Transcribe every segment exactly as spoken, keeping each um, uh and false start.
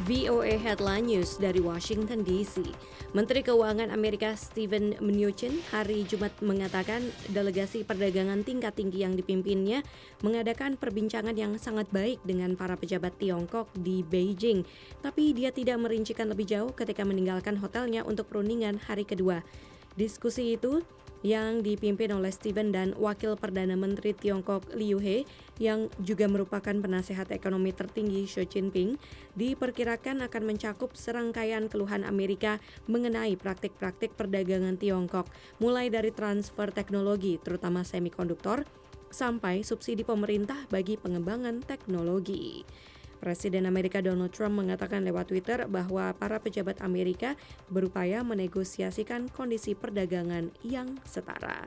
V O A Headline News dari Washington D C. Menteri Keuangan Amerika Steven Mnuchin hari Jumat mengatakan delegasi perdagangan tingkat tinggi yang dipimpinnya mengadakan perbincangan yang sangat baik dengan para pejabat Tiongkok di Beijing. Tapi dia tidak merincikan lebih jauh ketika meninggalkan hotelnya untuk perundingan hari kedua. Diskusi itu yang dipimpin oleh Steven dan Wakil Perdana Menteri Tiongkok Liu He yang juga merupakan penasehat ekonomi tertinggi Xi Jinping diperkirakan akan mencakup serangkaian keluhan Amerika mengenai praktik-praktik perdagangan Tiongkok, mulai dari transfer teknologi terutama semikonduktor sampai subsidi pemerintah bagi pengembangan teknologi. Presiden Amerika Donald Trump mengatakan lewat Twitter bahwa para pejabat Amerika berupaya menegosiasikan kondisi perdagangan yang setara.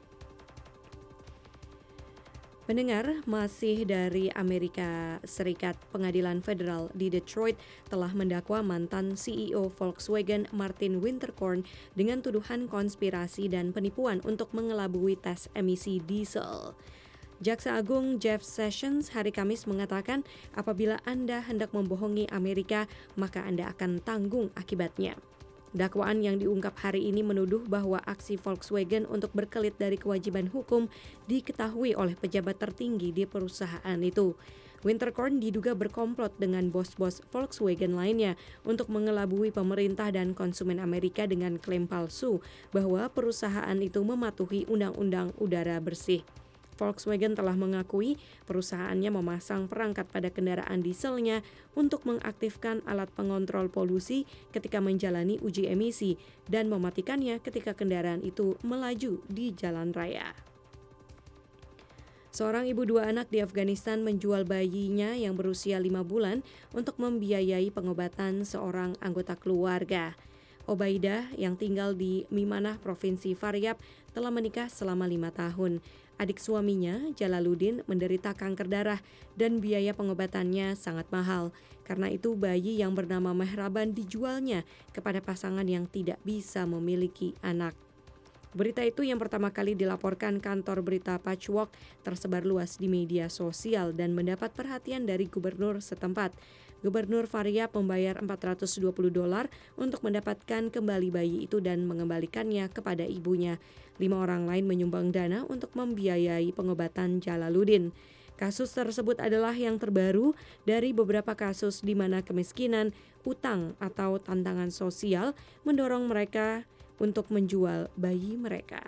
Pendengar, masih dari Amerika Serikat, Pengadilan Federal di Detroit telah mendakwa mantan C E O Volkswagen Martin Winterkorn dengan tuduhan konspirasi dan penipuan untuk mengelabui tes emisi diesel. Jaksa Agung Jeff Sessions hari Kamis mengatakan apabila Anda hendak membohongi Amerika, maka Anda akan tanggung akibatnya. Dakwaan yang diungkap hari ini menuduh bahwa aksi Volkswagen untuk berkelit dari kewajiban hukum diketahui oleh pejabat tertinggi di perusahaan itu. Winterkorn diduga berkomplot dengan bos-bos Volkswagen lainnya untuk mengelabui pemerintah dan konsumen Amerika dengan klaim palsu bahwa perusahaan itu mematuhi undang-undang udara bersih. Volkswagen telah mengakui perusahaannya memasang perangkat pada kendaraan dieselnya untuk mengaktifkan alat pengontrol polusi ketika menjalani uji emisi dan mematikannya ketika kendaraan itu melaju di jalan raya. Seorang ibu dua anak di Afghanistan menjual bayinya yang berusia lima bulan untuk membiayai pengobatan seorang anggota keluarga. Obaidah yang tinggal di Mimanah, Provinsi Faryab, telah menikah selama lima tahun. Adik suaminya, Jalaluddin, menderita kanker darah dan biaya pengobatannya sangat mahal. Karena itu bayi yang bernama Mehraban dijualnya kepada pasangan yang tidak bisa memiliki anak. Berita itu yang pertama kali dilaporkan kantor berita Patchwork tersebar luas di media sosial dan mendapat perhatian dari gubernur setempat. Gubernur Faryab membayar empat ratus dua puluh dolar untuk mendapatkan kembali bayi itu dan mengembalikannya kepada ibunya. Lima orang lain menyumbang dana untuk membiayai pengobatan Jalaluddin. Kasus tersebut adalah yang terbaru dari beberapa kasus di mana kemiskinan, utang, atau tantangan sosial mendorong mereka untuk menjual bayi mereka.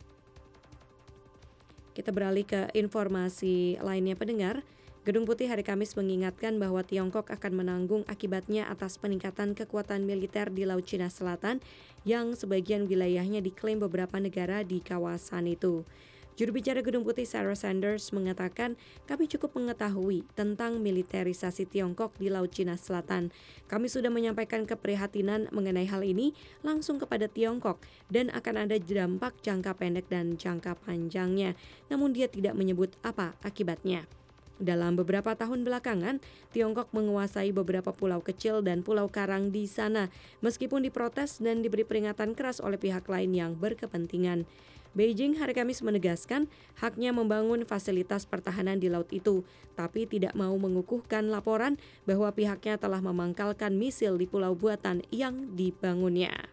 Kita beralih ke informasi lainnya, pendengar. Gedung Putih hari Kamis mengingatkan bahwa Tiongkok akan menanggung akibatnya atas peningkatan kekuatan militer di Laut Cina Selatan yang sebagian wilayahnya diklaim beberapa negara di kawasan itu. Juru bicara Gedung Putih Sarah Sanders mengatakan, kami cukup mengetahui tentang militerisasi Tiongkok di Laut Cina Selatan. Kami sudah menyampaikan keprihatinan mengenai hal ini langsung kepada Tiongkok dan akan ada dampak jangka pendek dan jangka panjangnya. Namun dia tidak menyebut apa akibatnya. Dalam beberapa tahun belakangan, Tiongkok menguasai beberapa pulau kecil dan pulau karang di sana, meskipun diprotes dan diberi peringatan keras oleh pihak lain yang berkepentingan. Beijing hari Kamis menegaskan haknya membangun fasilitas pertahanan di laut itu, tapi tidak mau mengukuhkan laporan bahwa pihaknya telah memangkalkan misil di pulau buatan yang dibangunnya.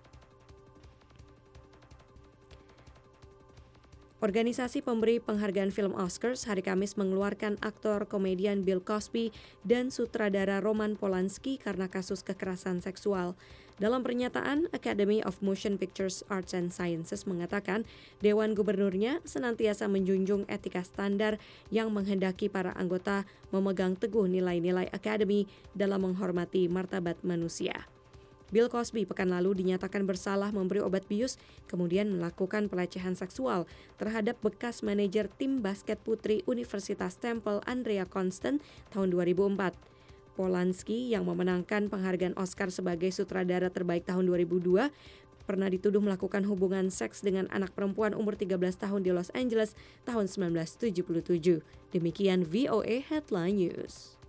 Organisasi pemberi penghargaan film Oscars hari Kamis mengeluarkan aktor komedian Bill Cosby dan sutradara Roman Polanski karena kasus kekerasan seksual. Dalam pernyataan, Academy of Motion Pictures Arts and Sciences mengatakan Dewan Gubernurnya senantiasa menjunjung etika standar yang menghendaki para anggota memegang teguh nilai-nilai Academy dalam menghormati martabat manusia. Bill Cosby pekan lalu dinyatakan bersalah memberi obat bius, kemudian melakukan pelecehan seksual terhadap bekas manajer tim basket putri Universitas Temple Andrea Constant tahun dua ribu empat. Polanski yang memenangkan penghargaan Oscar sebagai sutradara terbaik tahun dua ribu dua pernah dituduh melakukan hubungan seks dengan anak perempuan umur tiga belas tahun di Los Angeles tahun sembilan belas tujuh puluh tujuh. Demikian V O A Headline News.